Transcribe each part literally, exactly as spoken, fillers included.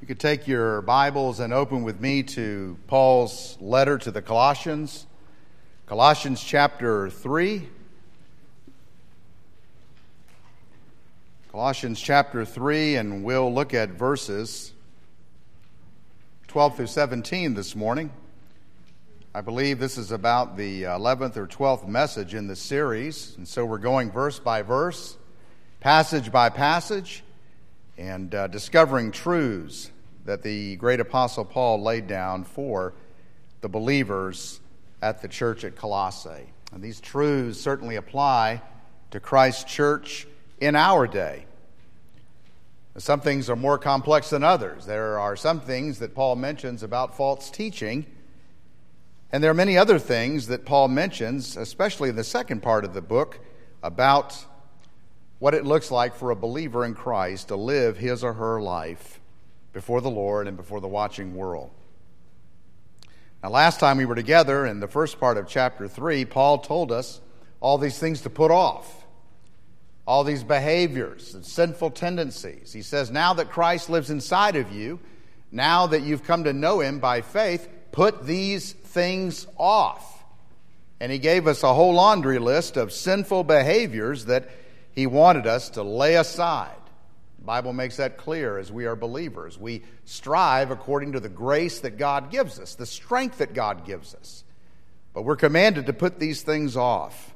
could take your Bibles and open with me to Paul's letter to the Colossians, Colossians chapter three. Colossians chapter three, and we'll look at verses twelve through seventeen this morning. I believe this is about the eleventh or twelfth message in the series, and so we're going verse by verse, passage by passage, and uh, discovering truths that the great apostle Paul laid down for the believers at the church at Colossae. And these truths certainly apply to Christ's church in our day. Some things are more complex than others. There are some things that Paul mentions about false teaching, and there are many other things that Paul mentions, especially in the second part of the book, about what it looks like for a believer in Christ to live his or her life before the Lord and before the watching world. Now, last time we were together in the first part of chapter three, Paul told us all these things to put off, all these behaviors and sinful tendencies. He says, now that Christ lives inside of you, now that you've come to know him by faith, put these things off. And he gave us a whole laundry list of sinful behaviors that he wanted us to lay aside. The Bible makes that clear as we are believers. We strive according to the grace that God gives us, the strength that God gives us. But we're commanded to put these things off.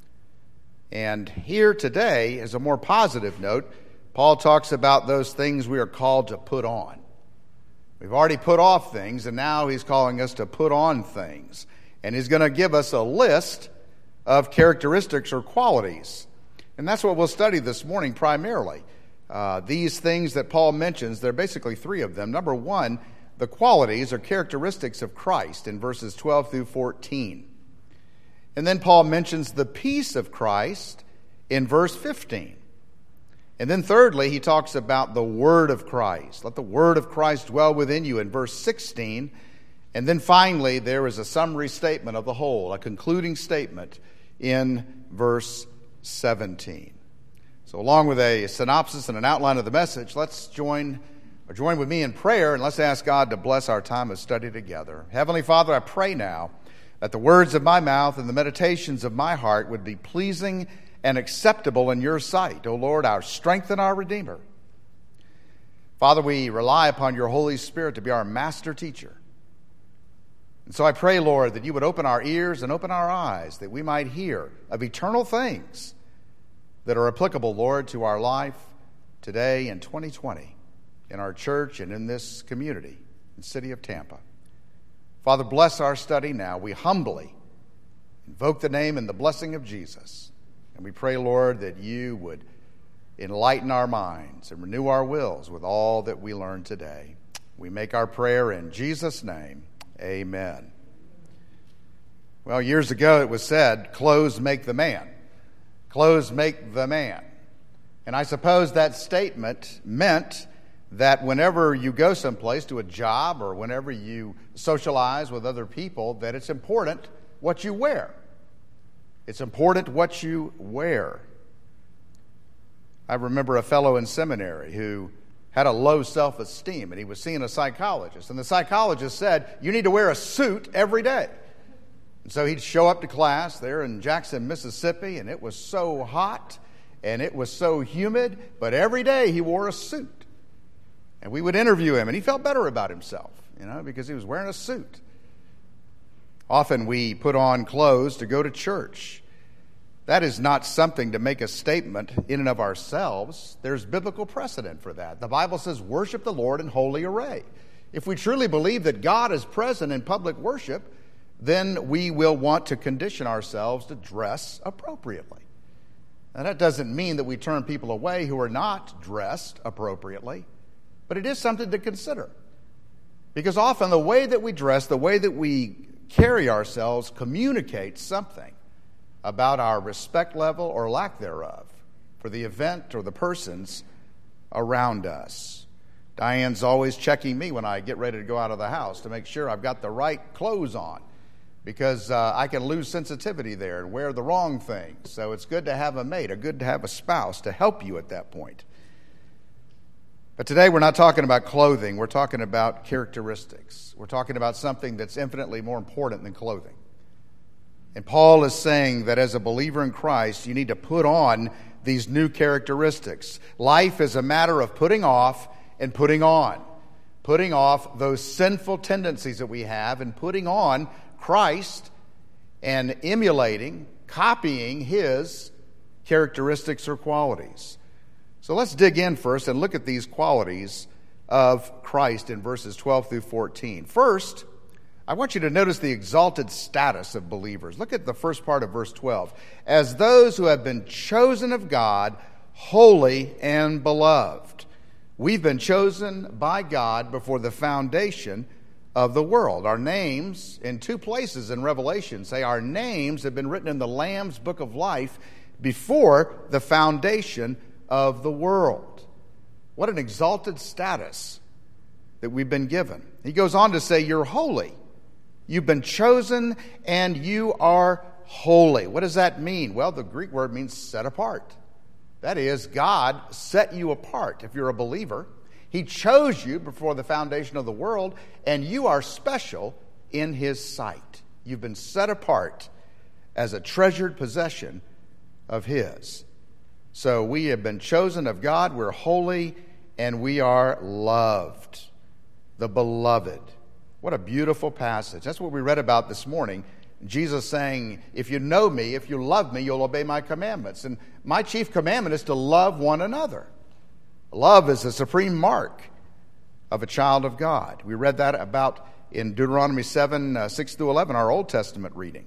And here today, as a more positive note, Paul talks about those things we are called to put on. We've already put off things, and now he's calling us to put on things. And he's going to give us a list of characteristics or qualities. And that's what we'll study this morning primarily. Uh, these things that Paul mentions, there are basically three of them. Number one, the qualities or characteristics of Christ in verses twelve through fourteen. And then Paul mentions the peace of Christ in verse fifteen. And then thirdly, he talks about the word of Christ. Let the word of Christ dwell within you in verse sixteen. And then finally, there is a summary statement of the whole, a concluding statement in verse seventeen. So along with a synopsis and an outline of the message, let's join or join with me in prayer, and let's ask God to bless our time of study together. Heavenly Father, I pray now that the words of my mouth and the meditations of my heart would be pleasing and acceptable in your sight, O Lord, our strength and our Redeemer. Father, we rely upon your Holy Spirit to be our master teacher. And so I pray, Lord, that you would open our ears and open our eyes, that we might hear of eternal things that are applicable, Lord, to our life today in twenty twenty, in our church and in this community, in the city of Tampa. Father, bless our study now. We humbly invoke the name and the blessing of Jesus. And we pray, Lord, that you would enlighten our minds and renew our wills with all that we learn today. We make our prayer in Jesus' name. Amen. Well, years ago it was said, clothes make the man. Clothes make the man. And I suppose that statement meant that whenever you go someplace to a job or whenever you socialize with other people, that it's important what you wear. It's important what you wear. I remember a fellow in seminary who had a low self-esteem, and he was seeing a psychologist. And the psychologist said, you need to wear a suit every day. And so he'd show up to class there in Jackson, Mississippi, and it was so hot and it was so humid, but every day he wore a suit. And we would interview him, and he felt better about himself, you know, because he was wearing a suit. Often we put on clothes to go to church. That is not something to make a statement in and of ourselves. There's biblical precedent for that. The Bible says, worship the Lord in holy array. If we truly believe that God is present in public worship, then we will want to condition ourselves to dress appropriately. And that doesn't mean that we turn people away who are not dressed appropriately, but it is something to consider. Because often the way that we dress, the way that we carry ourselves communicates something about our respect level or lack thereof for the event or the persons around us. Diane's always checking me when I get ready to go out of the house to make sure I've got the right clothes on, because uh, I can lose sensitivity there and wear the wrong things. So it's good to have a mate, or good to have a spouse to help you at that point. But today we're not talking about clothing. We're talking about characteristics. We're talking about something that's infinitely more important than clothing. And Paul is saying that as a believer in Christ, you need to put on these new characteristics. Life is a matter of putting off and putting on. Putting off those sinful tendencies that we have and putting on Christ and emulating, copying His characteristics or qualities. So let's dig in first and look at these qualities of Christ in verses twelve through fourteen. First, I want you to notice the exalted status of believers. Look at the first part of verse twelve. As those who have been chosen of God, holy and beloved. We've been chosen by God before the foundation of the world. Our names, in two places in Revelation, say our names have been written in the Lamb's book of life before the foundation of the world. What an exalted status that we've been given. He goes on to say, you're holy. You've been chosen and you are holy. What does that mean? Well, the Greek word means set apart. That is, God set you apart. If you're a believer, He chose you before the foundation of the world, and you are special in His sight. You've been set apart as a treasured possession of His. So we have been chosen of God, we're holy, and we are loved. The beloved. What a beautiful passage. That's what we read about this morning. Jesus saying, if you know me, if you love me, you'll obey my commandments. And my chief commandment is to love one another. Love is the supreme mark of a child of God. We read that about in Deuteronomy seven, uh, six through eleven, our Old Testament reading.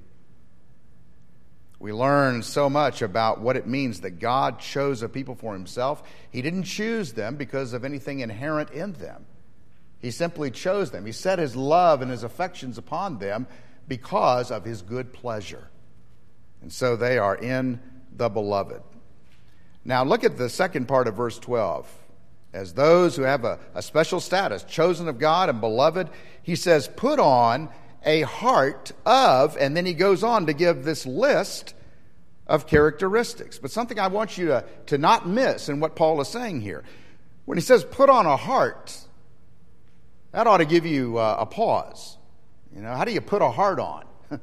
We learn so much about what it means that God chose a people for Himself. He didn't choose them because of anything inherent in them. He simply chose them. He set His love and His affections upon them because of His good pleasure. And so they are in the beloved. Now look at the second part of verse twelve. As those who have a, a special status, chosen of God and beloved, he says, put on a heart of, and then he goes on to give this list of characteristics. But something I want you to, to not miss in what Paul is saying here. When he says put on a heart, that ought to give you uh, a pause. You know, how do you put a heart on?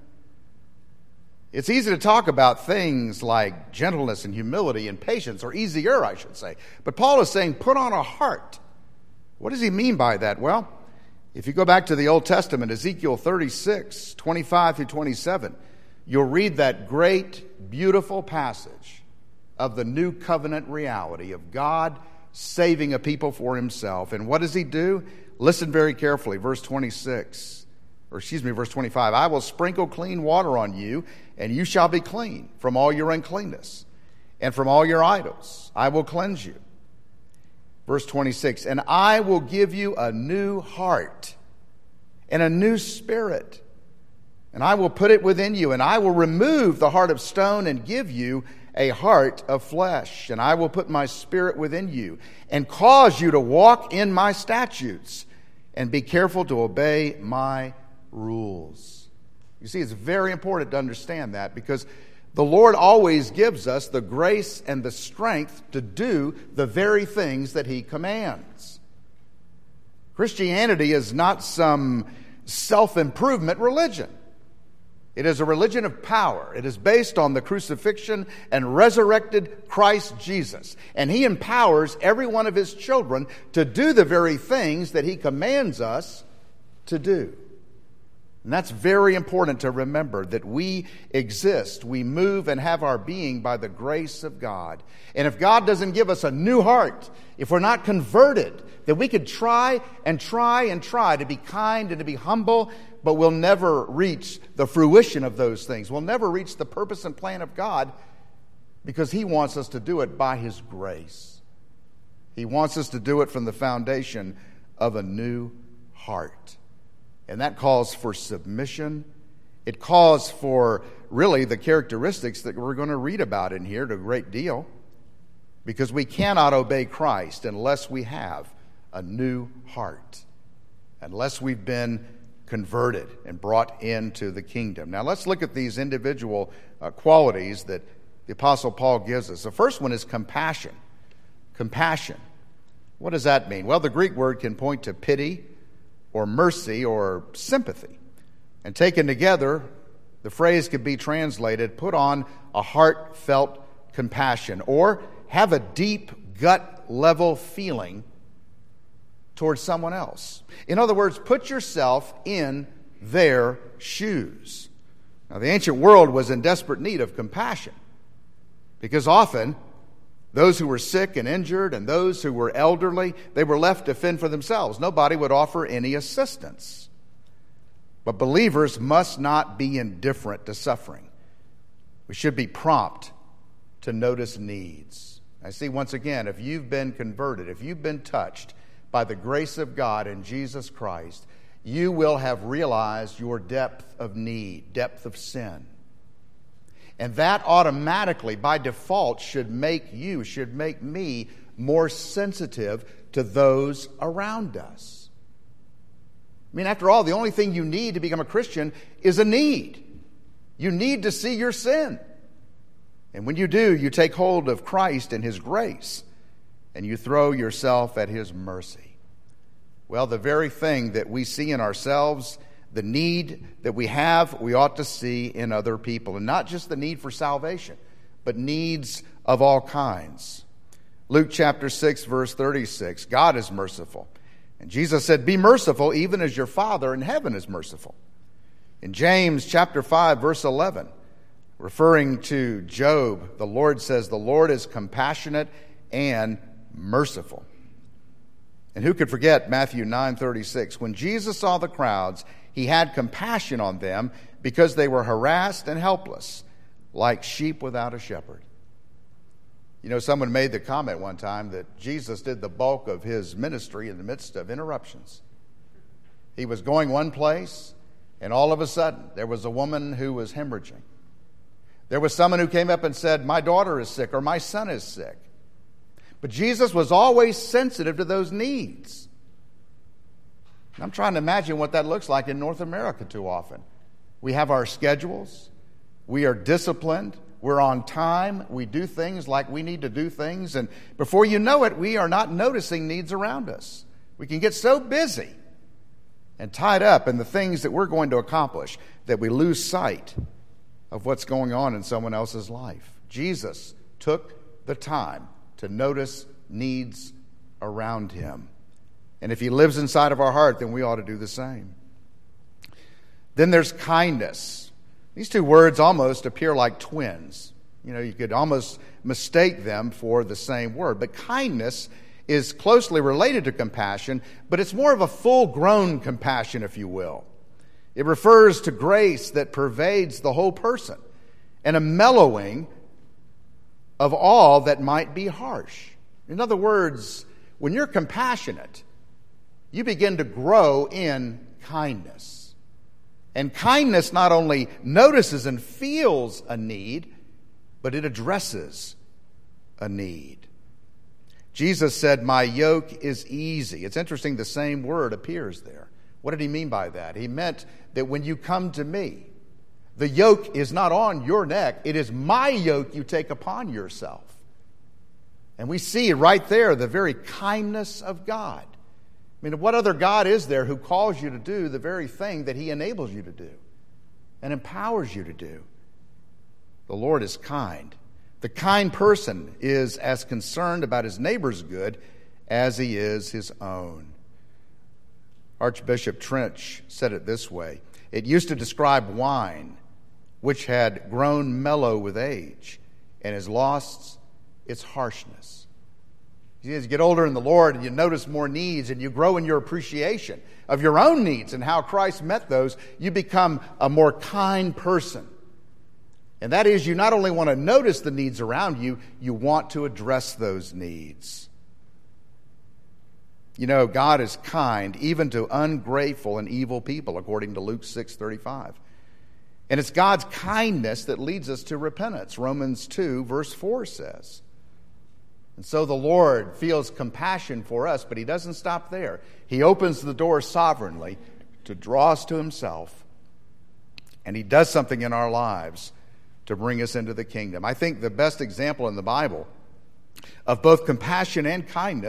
It's easy to talk about things like gentleness and humility and patience, or easier, I should say. But Paul is saying, put on a heart. What does he mean by that? Well, if you go back to the Old Testament, Ezekiel thirty-six, twenty-five through twenty-seven, you'll read that great, beautiful passage of the new covenant reality of God saving a people for Himself. And what does He do? Listen very carefully. Verse twenty-six, or excuse me, verse twenty-five. I will sprinkle clean water on you, and you shall be clean from all your uncleanness, and from all your idols I will cleanse you. Verse twenty-six, and I will give you a new heart and a new spirit, and I will put it within you, and I will remove the heart of stone and give you a heart of flesh, and I will put my spirit within you and cause you to walk in my statutes and be careful to obey my rules. You see, it's very important to understand that, because the Lord always gives us the grace and the strength to do the very things that He commands. Christianity is not some self-improvement religion. It is a religion of power. It is based on the crucifixion and resurrected Christ Jesus. And He empowers every one of His children to do the very things that He commands us to do. And that's very important to remember, that we exist, we move and have our being by the grace of God. And if God doesn't give us a new heart, if we're not converted, that we could try and try and try to be kind and to be humble, but we'll never reach the fruition of those things. We'll never reach the purpose and plan of God, because He wants us to do it by His grace. He wants us to do it from the foundation of a new heart. And that calls for submission. It calls for really the characteristics that we're going to read about in here to a great deal, because we cannot obey Christ unless we have a new heart, unless we've been converted and brought into the kingdom. Now let's look at these individual uh, qualities that the Apostle Paul gives us. The first one is compassion. Compassion. What does that mean? Well, the Greek word can point to pity or mercy or sympathy. And taken together, the phrase could be translated, put on a heartfelt compassion, or have a deep gut level feeling towards someone else. In other words, put yourself in their shoes. Now, the ancient world was in desperate need of compassion because often those who were sick and injured and those who were elderly, they were left to fend for themselves. Nobody would offer any assistance. But believers must not be indifferent to suffering. We should be prompt to notice needs. I see, once again, if you've been converted, if you've been touched by the grace of God in Jesus Christ, you will have realized your depth of need, depth of sin. And that automatically, by default, should make you, should make me more sensitive to those around us. I mean, after all, the only thing you need to become a Christian is a need. You need to see your sin. And when you do, you take hold of Christ and His grace, and you throw yourself at His mercy. Well, the very thing that we see in ourselves, the need that we have, we ought to see in other people. And not just the need for salvation, but needs of all kinds. Luke chapter six, verse thirty-six, God is merciful. And Jesus said, be merciful even as your Father in heaven is merciful. In James chapter five, verse eleven, referring to Job, the Lord says, the Lord is compassionate and merciful. And who could forget Matthew nine thirty-six? When Jesus saw the crowds, He had compassion on them because they were harassed and helpless, like sheep without a shepherd. You know, someone made the comment one time that Jesus did the bulk of His ministry in the midst of interruptions. He was going one place, and all of a sudden, there was a woman who was hemorrhaging. There was someone who came up and said, my daughter is sick, or my son is sick. But Jesus was always sensitive to those needs. I'm trying to imagine what that looks like in North America too often. We have our schedules. We are disciplined. We're on time. We do things like we need to do things. And before you know it, we are not noticing needs around us. We can get so busy and tied up in the things that we're going to accomplish that we lose sight of what's going on in someone else's life. Jesus took the time to notice needs around Him. And if He lives inside of our heart, then we ought to do the same. Then there's kindness. These two words almost appear like twins. You know, you could almost mistake them for the same word. But kindness is closely related to compassion, but it's more of a full-grown compassion, if you will. It refers to grace that pervades the whole person and a mellowing of all that might be harsh. In other words, when you're compassionate, you begin to grow in kindness. And kindness not only notices and feels a need, but it addresses a need. Jesus said, my yoke is easy. It's interesting, the same word appears there. What did He mean by that? He meant that when you come to me, the yoke is not on your neck. It is my yoke you take upon yourself. And we see right there the very kindness of God. I mean, what other God is there who calls you to do the very thing that He enables you to do and empowers you to do? The Lord is kind. The kind person is as concerned about his neighbor's good as he is his own. Archbishop Trench said it this way. It used to describe wine, which had grown mellow with age and has lost its harshness. As you get older in the Lord and you notice more needs and you grow in your appreciation of your own needs and how Christ met those, you become a more kind person. And that is, you not only want to notice the needs around you, you want to address those needs. You know, God is kind even to ungrateful and evil people, according to Luke six thirty-five. And it's God's kindness that leads us to repentance. Romans two, verse four says. And so the Lord feels compassion for us, but He doesn't stop there. He opens the door sovereignly to draw us to Himself. And He does something in our lives to bring us into the kingdom. I think the best example in the Bible of both compassion and kindness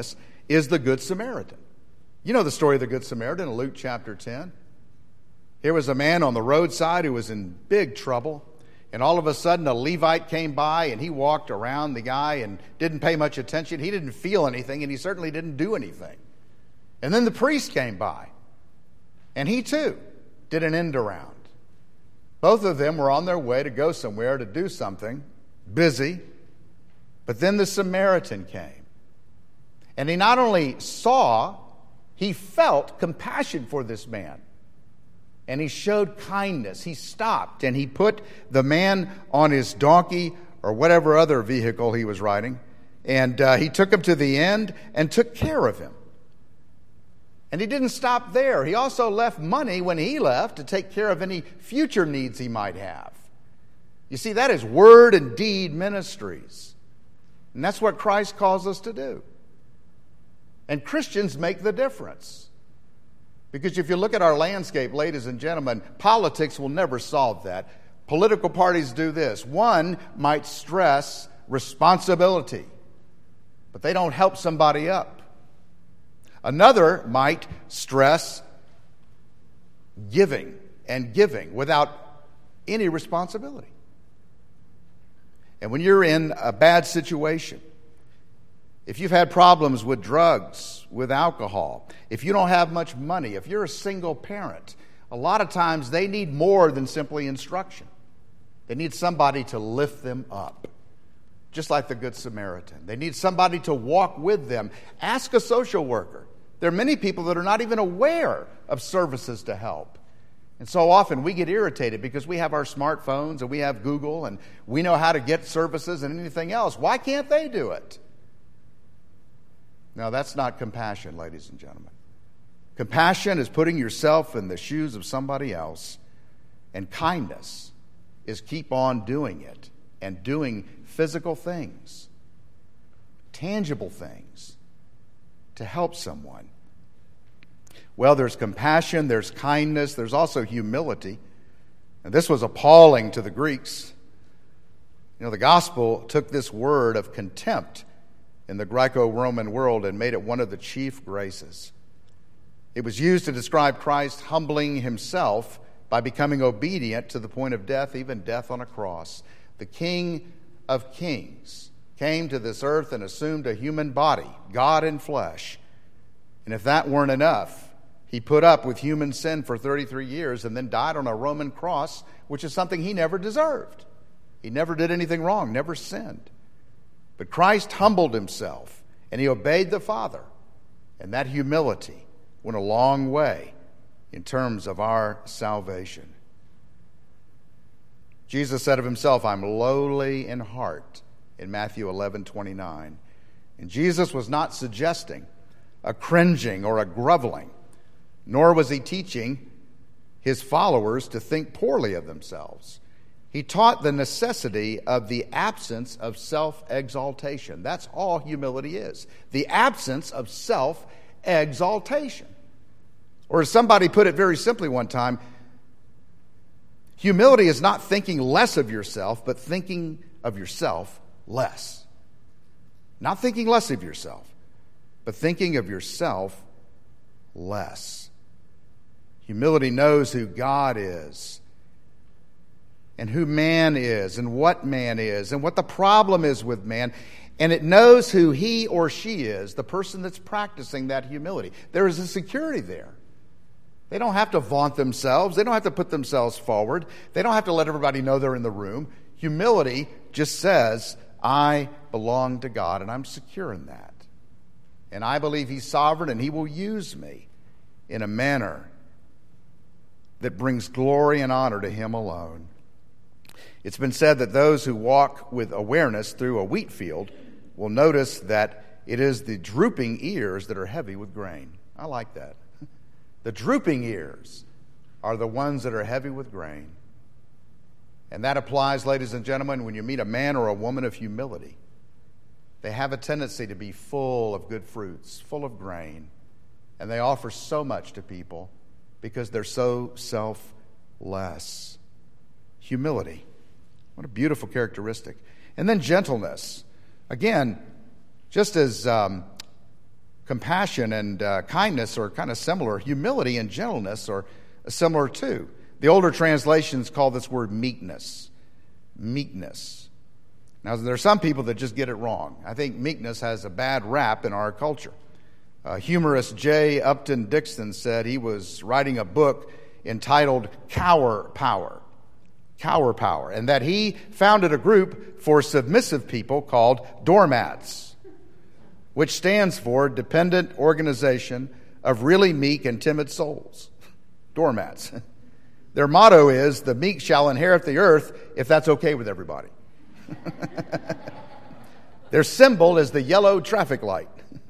is the Good Samaritan. You know the story of the Good Samaritan in Luke chapter ten. Here was a man on the roadside who was in big trouble. And all of a sudden, a Levite came by, and he walked around the guy and didn't pay much attention. He didn't feel anything, and he certainly didn't do anything. And then the priest came by, and he too did an end around. Both of them were on their way to go somewhere to do something, busy. But then the Samaritan came. And he not only saw, he felt compassion for this man. And he showed kindness. He stopped and he put the man on his donkey or whatever other vehicle he was riding. And uh, he took him to the end and took care of him. And he didn't stop there. He also left money when he left to take care of any future needs he might have. You see, that is word and deed ministries. And that's what Christ calls us to do. And Christians make the difference. Because if you look at our landscape, ladies and gentlemen, politics will never solve that. Political parties do this. One might stress responsibility, but they don't help somebody up. Another might stress giving and giving without any responsibility. And when you're in a bad situation, if you've had problems with drugs, with alcohol, if you don't have much money, if you're a single parent, a lot of times they need more than simply instruction. They need somebody to lift them up, just like the Good Samaritan. They need somebody to walk with them. Ask a social worker. There are many people that are not even aware of services to help. And so often we get irritated because we have our smartphones and we have Google and we know how to get services and anything else. Why can't they do it? No, that's not compassion, ladies and gentlemen. Compassion is putting yourself in the shoes of somebody else, and kindness is keep on doing it and doing physical things, tangible things to help someone. Well, there's compassion, there's kindness, there's also humility. And this was appalling to the Greeks. You know, the gospel took this word of contempt in the Greco-Roman world and made it one of the chief graces. It was used to describe Christ humbling himself by becoming obedient to the point of death, even death on a cross. The King of Kings came to this earth and assumed a human body, God in flesh. And if that weren't enough, he put up with human sin for thirty-three years and then died on a Roman cross, which is something he never deserved. He never did anything wrong, never sinned. But Christ humbled himself, and he obeyed the Father. And that humility went a long way in terms of our salvation. Jesus said of himself, I'm lowly in heart, in Matthew eleven twenty-nine. And Jesus was not suggesting a cringing or a groveling, nor was he teaching his followers to think poorly of themselves. He taught the necessity of the absence of self-exaltation. That's all humility is. The absence of self-exaltation. Or as somebody put it very simply one time, humility is not thinking less of yourself, but thinking of yourself less. Not thinking less of yourself, but thinking of yourself less. Humility knows who God is, and who man is, and what man is, and what the problem is with man. And it knows who he or she is, the person that's practicing that humility. There is a security there. They don't have to vaunt themselves. They don't have to put themselves forward. They don't have to let everybody know they're in the room. Humility just says, I belong to God, and I'm secure in that. And I believe he's sovereign, and he will use me in a manner that brings glory and honor to him alone. It's been said that those who walk with awareness through a wheat field will notice that it is the drooping ears that are heavy with grain. I like that. The drooping ears are the ones that are heavy with grain. And that applies, ladies and gentlemen, when you meet a man or a woman of humility. They have a tendency to be full of good fruits, full of grain. And they offer so much to people because they're so selfless. Humility. What a beautiful characteristic. And then gentleness. Again, just as um, Compassion and uh, kindness are kind of similar. Humility and gentleness are similar too. The older translations call this word meekness. Meekness. Now, there are some people that just get it wrong. I think meekness has a bad rap in our culture. Uh, humorist J. Upton Dixon said he was writing a book entitled Cower Power. Cower Power. And that he founded a group for submissive people called Doormats, which stands for Dependent Organization of Really Meek and Timid Souls. Doormats. Their motto is, the meek shall inherit the earth, if that's okay with everybody. Their symbol is the yellow traffic light.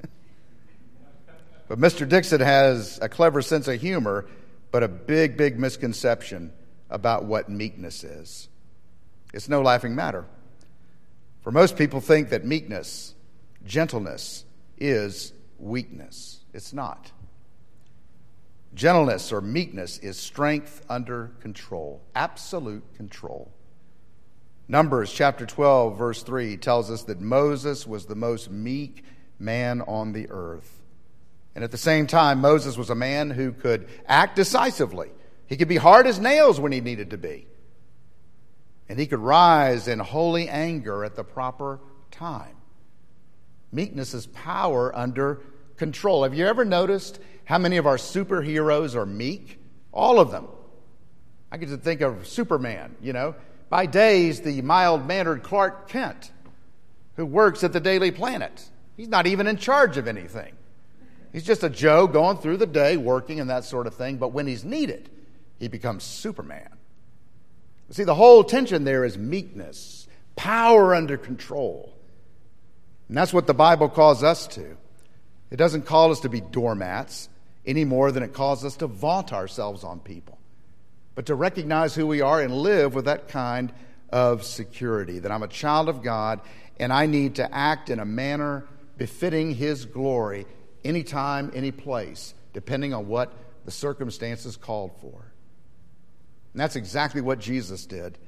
But Mister Dixon has a clever sense of humor, but a big, big misconception about what meekness is. It's no laughing matter. For most people think that meekness, gentleness, is weakness. It's not. Gentleness or meekness is strength under control, absolute control. Numbers chapter twelve, verse three tells us that Moses was the most meek man on the earth. And at the same time, Moses was a man who could act decisively. He could be hard as nails when he needed to be. And he could rise in holy anger at the proper time. Meekness is power under control. Have you ever noticed how many of our superheroes are meek? All of them. I get to think of Superman, you know. By days, the mild-mannered Clark Kent, who works at the Daily Planet. He's not even in charge of anything. He's just a Joe going through the day, working and that sort of thing. But when he's needed, he becomes Superman. See, the whole tension there is meekness, power under control. And that's what the Bible calls us to. It doesn't call us to be doormats any more than it calls us to vaunt ourselves on people, but to recognize who we are and live with that kind of security, that I'm a child of God and I need to act in a manner befitting His glory anytime, any place, depending on what the circumstances called for. And that's exactly what Jesus did.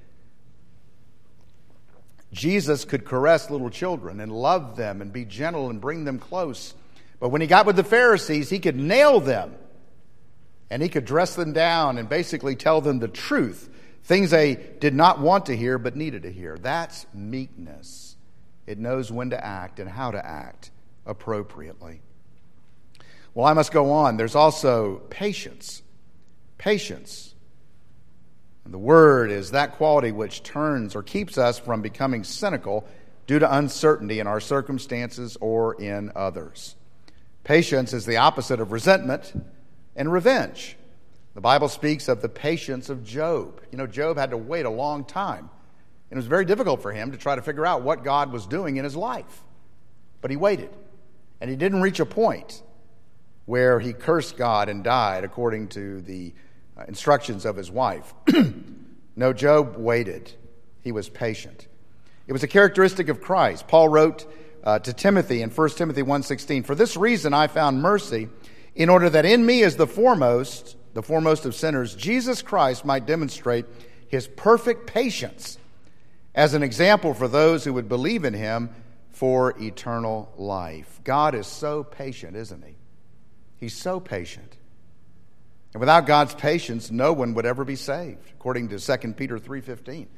Jesus could caress little children and love them and be gentle and bring them close. But when he got with the Pharisees, he could nail them. And he could dress them down and basically tell them the truth. Things they did not want to hear but needed to hear. That's meekness. It knows when to act and how to act appropriately. Well, I must go on. There's also patience. Patience. And the word is that quality which turns or keeps us from becoming cynical due to uncertainty in our circumstances or in others. Patience is the opposite of resentment and revenge. The Bible speaks of the patience of Job. You know, Job had to wait a long time. And it was very difficult for him to try to figure out what God was doing in his life. But he waited. And he didn't reach a point where he cursed God and died according to the uh, instructions of his wife. No, Job waited. He was patient. It was a characteristic of Christ. Paul wrote uh, to Timothy in First Timothy one sixteen, "For this reason I found mercy, in order that in me as the foremost, the foremost of sinners, Jesus Christ might demonstrate His perfect patience as an example for those who would believe in Him for eternal life." God is so patient, isn't He? He's so patient. And without God's patience, no one would ever be saved, according to Second Peter three fifteen.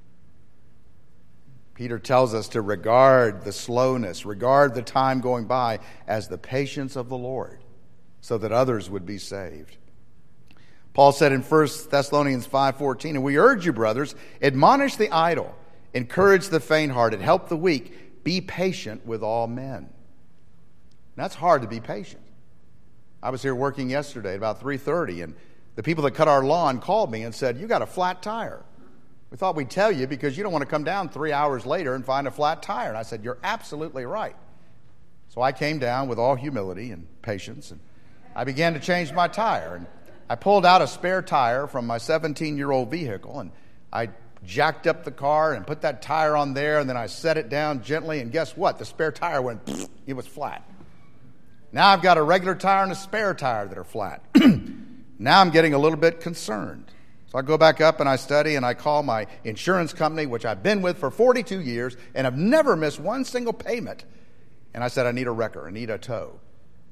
Peter tells us to regard the slowness, regard the time going by as the patience of the Lord, so that others would be saved. Paul said in First Thessalonians five fourteen, "And we urge you, brothers, admonish the idle, encourage the faint-hearted, help the weak, be patient with all men." And that's hard to be patient. I was here working yesterday at about three thirty, and the people that cut our lawn called me and said, "You got a flat tire. We thought we'd tell you because you don't want to come down three hours later and find a flat tire." And I said, "You're absolutely right." So I came down with all humility and patience, and I began to change my tire. And I pulled out a spare tire from my seventeen-year-old vehicle, and I jacked up the car and put that tire on there, and then I set it down gently, and guess what? The spare tire went, it was flat. Now I've got a regular tire and a spare tire that are flat. Now I'm getting a little bit concerned. So I go back up and I study and I call my insurance company, which I've been with for forty-two years and have never missed one single payment. And I said, "I need a wrecker. I need a tow."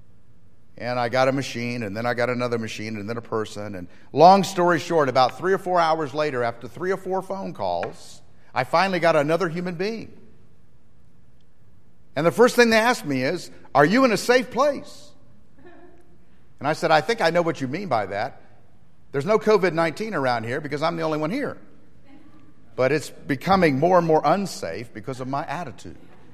And I got a machine, and then I got another machine, and then a person. And long story short, about three or four hours later, after three or four phone calls, I finally got another human being. And the first thing they asked me is, are you in a safe place? And I said, I think I know what you mean by that. There's no covid nineteen around here because I'm the only one here. But it's becoming more and more unsafe because of my attitude.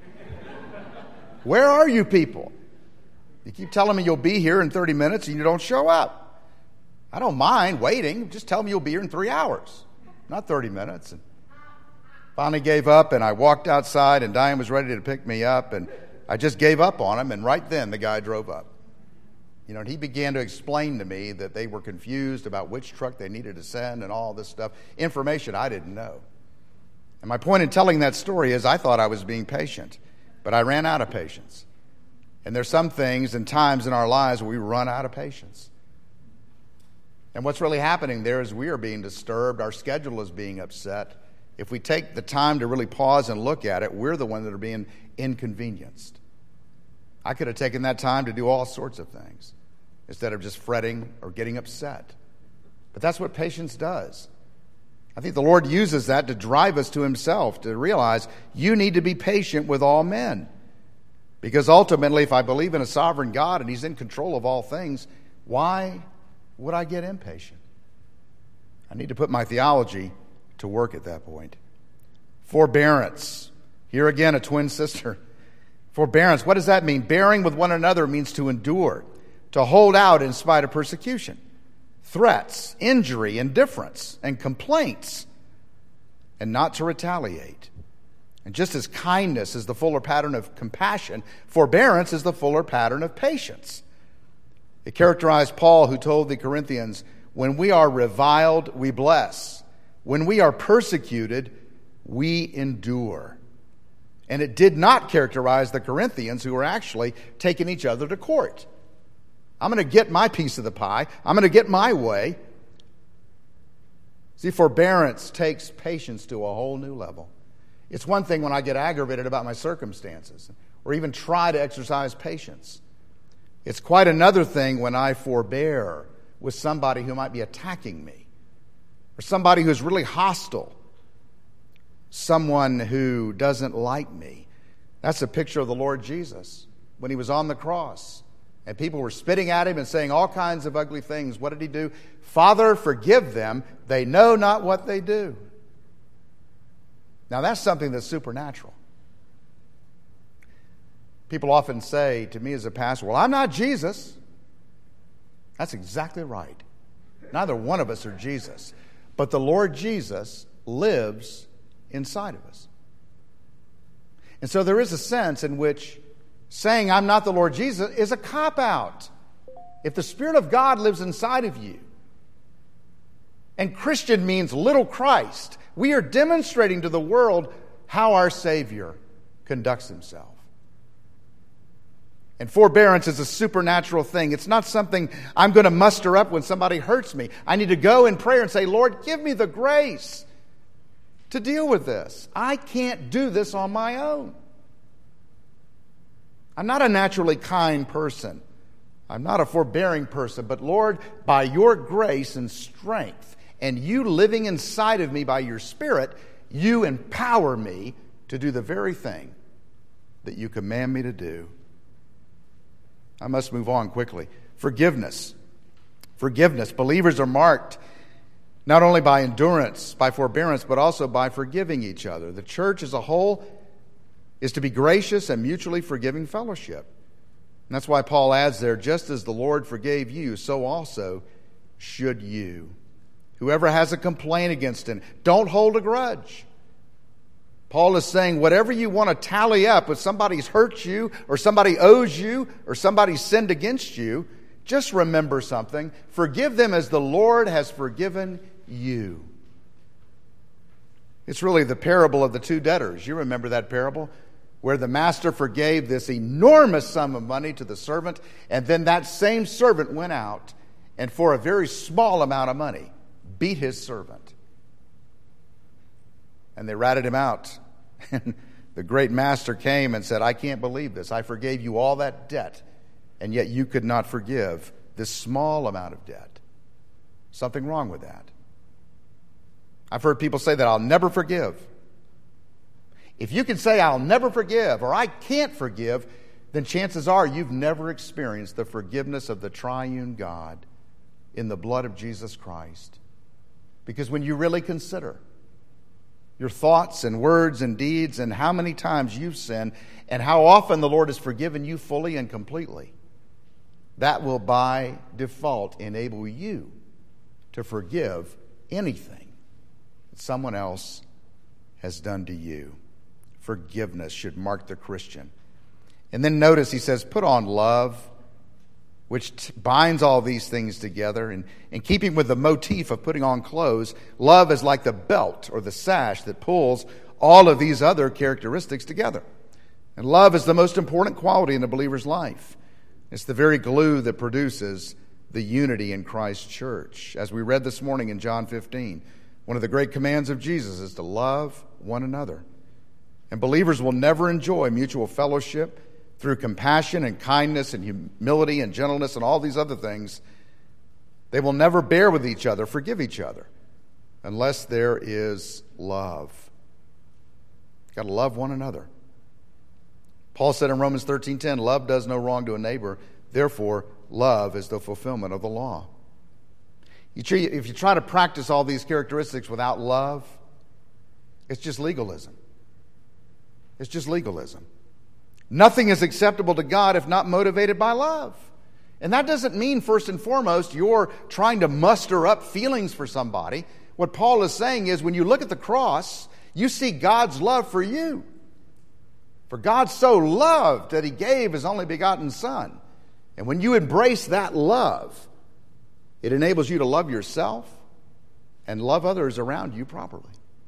Where are you people? You keep telling me you'll be here in thirty minutes and you don't show up. I don't mind waiting. Just tell me you'll be here in three hours, not thirty minutes. And finally gave up, and I walked outside, and Diane was ready to pick me up, and I just gave up on him, and right then the guy drove up. You know, and he began to explain to me that they were confused about which truck they needed to send and all this stuff, information I didn't know. And my point in telling that story is I thought I was being patient, but I ran out of patience. And there's some things and times in our lives where we run out of patience. And what's really happening there is we are being disturbed. Our schedule is being upset. If we take the time to really pause and look at it, we're the ones that are being inconvenienced. I could have taken that time to do all sorts of things instead of just fretting or getting upset. But that's what patience does. I think the Lord uses that to drive us to himself, to realize you need to be patient with all men. Because ultimately, if I believe in a sovereign God and he's in control of all things, why would I get impatient? I need to put my theology to work at that point. Forbearance. Here again, a twin sister. Forbearance, what does that mean? Bearing with one another means to endure, to hold out in spite of persecution, threats, injury, indifference, and complaints, and not to retaliate. And just as kindness is the fuller pattern of compassion, forbearance is the fuller pattern of patience. It characterized Paul, who told the Corinthians, when we are reviled, we bless. When we are persecuted, we endure. And it did not characterize the Corinthians, who were actually taking each other to court. I'm going to get my piece of the pie. I'm going to get my way. See, forbearance takes patience to a whole new level. It's one thing when I get aggravated about my circumstances or even try to exercise patience. It's quite another thing when I forbear with somebody who might be attacking me or somebody who's really hostile, someone who doesn't like me. That's a picture of the Lord Jesus when he was on the cross and people were spitting at him and saying all kinds of ugly things. What did he do? Father, forgive them. They know not what they do. Now that's something that's supernatural. People often say to me as a pastor, well, I'm not Jesus. That's exactly right. Neither one of us are Jesus. But the Lord Jesus lives inside of us. And so there is a sense in which saying I'm not the Lord Jesus is a cop-out. If the Spirit of God lives inside of you, and Christian means little Christ, we are demonstrating to the world how our Savior conducts himself. And forbearance is a supernatural thing. It's not something I'm going to muster up when somebody hurts me. I need to go in prayer and say, Lord, give me the grace to deal with this. I can't do this on my own. I'm not a naturally kind person. I'm not a forbearing person. But Lord, by your grace and strength, and you living inside of me by your Spirit, you empower me to do the very thing that you command me to do. I must move on quickly. Forgiveness. Forgiveness. Believers are marked not only by endurance, by forbearance, but also by forgiving each other. The church as a whole is to be gracious and mutually forgiving fellowship. And that's why Paul adds there, just as the Lord forgave you, so also should you. Whoever has a complaint against him, don't hold a grudge. Paul is saying whatever you want to tally up, if somebody's hurt you or somebody owes you or somebody sinned against you, just remember something. Forgive them as the Lord has forgiven you. It's really the parable of the two debtors. You remember that parable? Where the master forgave this enormous sum of money to the servant, and then that same servant went out and for a very small amount of money beat his servant. And they ratted him out. And the great master came and said, I can't believe this. I forgave you all that debt. and yet you could not forgive this small amount of debt. Something wrong with that. I've heard people say that I'll never forgive. If you can say I'll never forgive or I can't forgive, then chances are you've never experienced the forgiveness of the triune God in the blood of Jesus Christ. Because when you really consider your thoughts and words and deeds and how many times you've sinned and how often the Lord has forgiven you fully and completely, that will by default enable you to forgive anything that someone else has done to you. Forgiveness should mark the Christian. And then notice he says, put on love, which t- binds all these things together. And in keeping with the motif of putting on clothes, love is like the belt or the sash that pulls all of these other characteristics together. And love is the most important quality in a believer's life. It's the very glue that produces the unity in Christ's church. As we read this morning in John fifteen, one of the great commands of Jesus is to love one another. And believers will never enjoy mutual fellowship through compassion and kindness and humility and gentleness and all these other things. They will never bear with each other, forgive each other, unless there is love. You've got to love one another. Paul said in Romans thirteen ten, love does no wrong to a neighbor. Therefore, love is the fulfillment of the law. You try, if you try to practice all these characteristics without love, it's just legalism. It's just legalism. Nothing is acceptable to God if not motivated by love. And that doesn't mean, first and foremost, you're trying to muster up feelings for somebody. What Paul is saying is when you look at the cross, you see God's love for you. For God so loved that he gave his only begotten Son. And when you embrace that love, it enables you to love yourself and love others around you properly.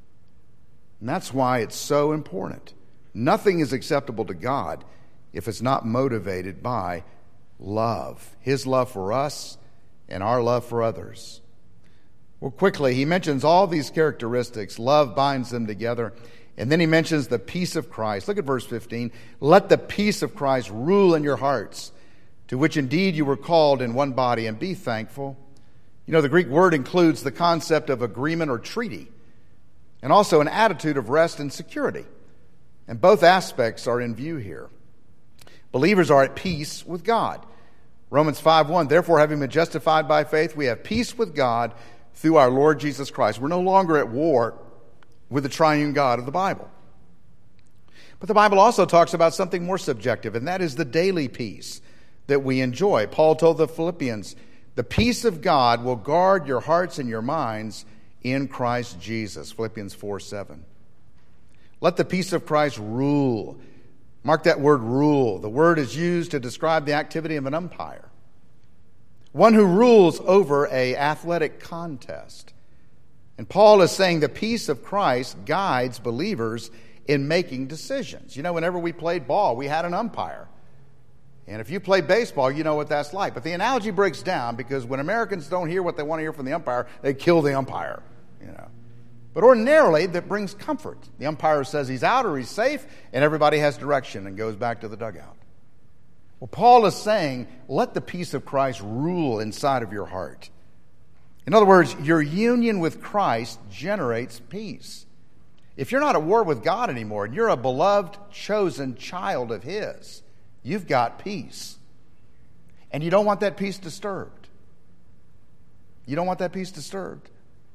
And that's why it's so important. Nothing is acceptable to God if it's not motivated by love. His love for us and our love for others. Well, quickly, he mentions all these characteristics. Love binds them together. And then he mentions the peace of Christ. Look at verse fifteen. Let the peace of Christ rule in your hearts, to which indeed you were called in one body, and be thankful. You know, the Greek word includes the concept of agreement or treaty, and also an attitude of rest and security. And both aspects are in view here. Believers are at peace with God. Romans five one, therefore, having been justified by faith, we have peace with God through our Lord Jesus Christ. We're no longer at war with the triune God of the Bible. But the Bible also talks about something more subjective, and that is the daily peace that we enjoy. Paul told the Philippians, the peace of God will guard your hearts and your minds in Christ Jesus. Philippians four seven. Let the peace of Christ rule. Mark that word rule. The word is used to describe the activity of an umpire. One who rules over an athletic contest. And Paul is saying the peace of Christ guides believers in making decisions. You know, whenever we played ball, we had an umpire. And if you play baseball, you know what that's like. But the analogy breaks down because when Americans don't hear what they want to hear from the umpire, they kill the umpire, you know. But ordinarily, that brings comfort. The umpire says he's out or he's safe, and everybody has direction and goes back to the dugout. Well, Paul is saying, let the peace of Christ rule inside of your heart. In other words, your union with Christ generates peace. If you're not at war with God anymore, and you're a beloved, chosen child of his, you've got peace. And you don't want that peace disturbed. You don't want that peace disturbed.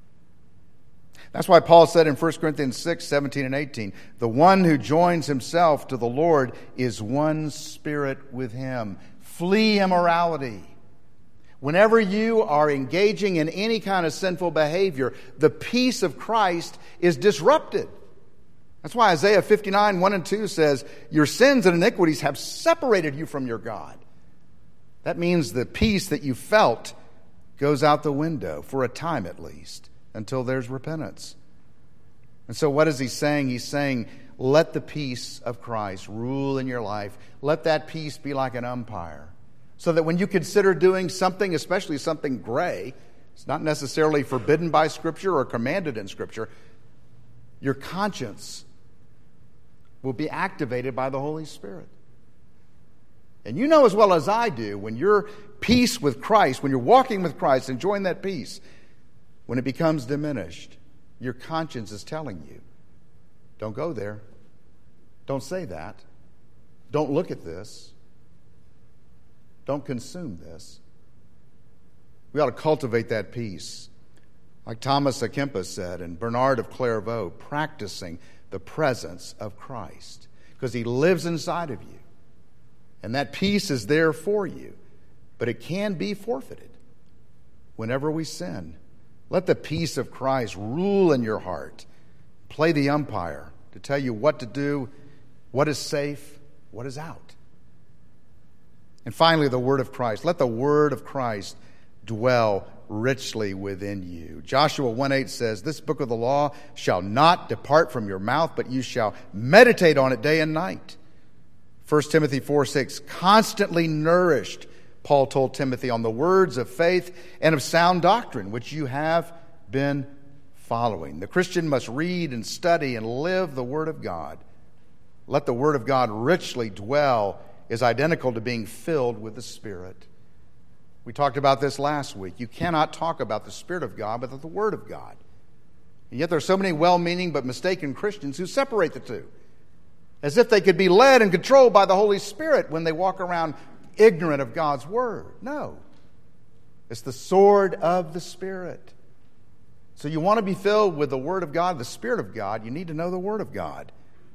That's why Paul said in First Corinthians six, seventeen and eighteen, the one who joins himself to the Lord is one spirit with him. Flee immorality. Whenever you are engaging in any kind of sinful behavior, the peace of Christ is disrupted. That's why Isaiah fifty-nine, one and two says, your sins and iniquities have separated you from your God. That means the peace that you felt goes out the window, for a time at least, until there's repentance. And so what is he saying? He's saying, let the peace of Christ rule in your life. Let that peace be like an umpire. So that when you consider doing something, especially something gray, it's not necessarily forbidden by Scripture or commanded in Scripture, your conscience will be activated by the Holy Spirit. And you know as well as I do, when you're peace with Christ, when you're walking with Christ, enjoying that peace, when it becomes diminished, your conscience is telling you, don't go there. Don't say that. Don't look at this. Don't consume this. We ought to cultivate that peace. Like Thomas à Kempis said, and Bernard of Clairvaux, practicing the presence of Christ, because he lives inside of you. And that peace is there for you, but it can be forfeited whenever we sin. Let the peace of Christ rule in your heart. Play the umpire to tell you what to do, what is safe, what is out. And finally, the word of Christ. Let the word of Christ dwell richly within you. Joshua one eight says, this book of the law shall not depart from your mouth, but you shall meditate on it day and night. First Timothy four six, constantly nourished, Paul told Timothy, on the words of faith and of sound doctrine, which you have been following. The Christian must read and study and live the Word of God. Let the Word of God richly dwell is identical to being filled with the Spirit. We talked about this last week. You cannot talk about the Spirit of God without the Word of God. And yet there are so many well-meaning but mistaken Christians who separate the two, as if they could be led and controlled by the Holy Spirit when they walk around ignorant of God's Word. No. It's the sword of the Spirit. So you want to be filled with the Word of God, the Spirit of God, you need to know the Word of God.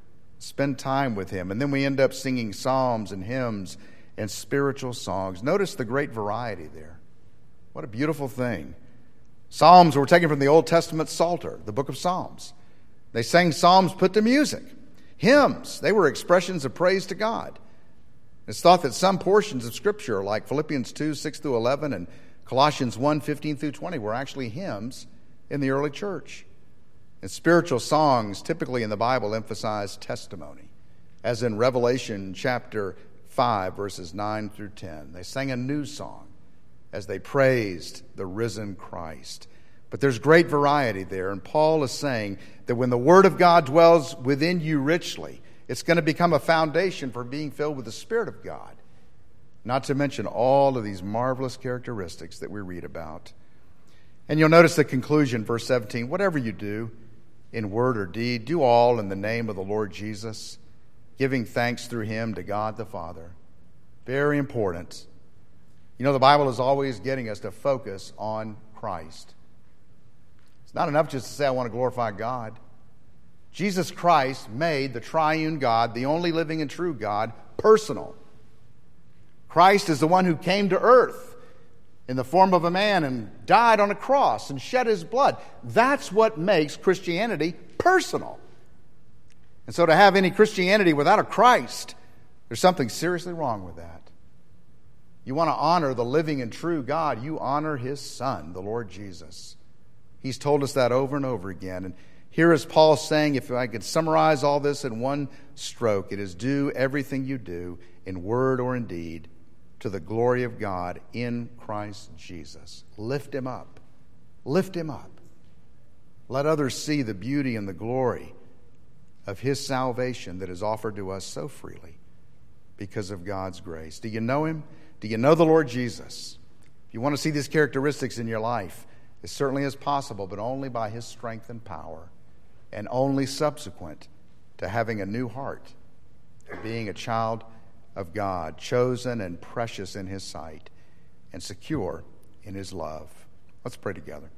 Spend time with Him. And then we end up singing psalms and hymns and spiritual songs. Notice the great variety there. What a beautiful thing. Psalms were taken from the Old Testament Psalter, the book of Psalms. They sang psalms put to music. Hymns, they were expressions of praise to God. It's thought that some portions of Scripture, like Philippians two, six through eleven, and Colossians one, fifteen through twenty, were actually hymns in the early church. And spiritual songs, typically in the Bible, emphasize testimony, as in Revelation chapter five, verses nine through ten. They sang a new song as they praised the risen Christ. But there's great variety there, and Paul is saying that when the Word of God dwells within you richly, it's going to become a foundation for being filled with the Spirit of God, not to mention all of these marvelous characteristics that we read about. And you'll notice the conclusion, verse seventeen, whatever you do, in word or deed, do all in the name of the Lord Jesus, giving thanks through Him to God the Father. Very important. You know, the Bible is always getting us to focus on Christ. It's not enough just to say, I want to glorify God. Jesus Christ made the triune God, the only living and true God, personal. Christ is the one who came to earth in the form of a man and died on a cross and shed His blood. That's what makes Christianity personal. And so to have any Christianity without a Christ, there's something seriously wrong with that. You want to honor the living and true God, you honor His Son, the Lord Jesus. He's told us that over and over again. And here is Paul saying, if I could summarize all this in one stroke, it is do everything you do in word or in deed to the glory of God in Christ Jesus. Lift Him up. Lift Him up. Let others see the beauty and the glory of His salvation that is offered to us so freely because of God's grace. Do you know Him? Do you know the Lord Jesus? If you want to see these characteristics in your life, it certainly is possible, but only by His strength and power, and only subsequent to having a new heart, to being a child of God, chosen and precious in His sight, and secure in His love. Let's pray together.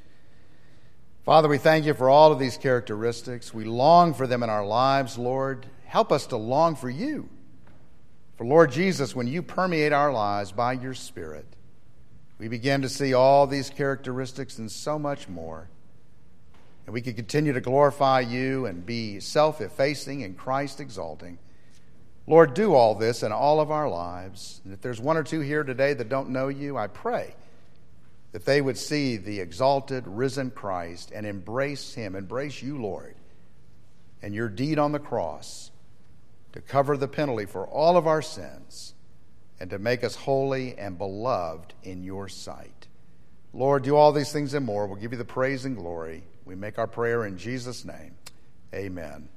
Father, we thank You for all of these characteristics. We long for them in our lives, Lord. Help us to long for You. For Lord Jesus, when You permeate our lives by Your Spirit, we begin to see all these characteristics and so much more. And we can continue to glorify You and be self-effacing and Christ-exalting. Lord, do all this in all of our lives. And if there's one or two here today that don't know You, I pray that they would see the exalted, risen Christ and embrace Him, embrace You, Lord, and Your deed on the cross to cover the penalty for all of our sins and to make us holy and beloved in Your sight. Lord, do all these things and more. We'll give You the praise and glory. We make our prayer in Jesus' name. Amen.